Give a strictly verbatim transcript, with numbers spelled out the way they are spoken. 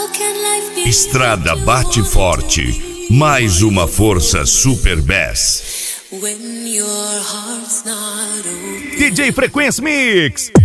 Estrada bate forte, mais uma força Super Bass. D J Frequência Mix.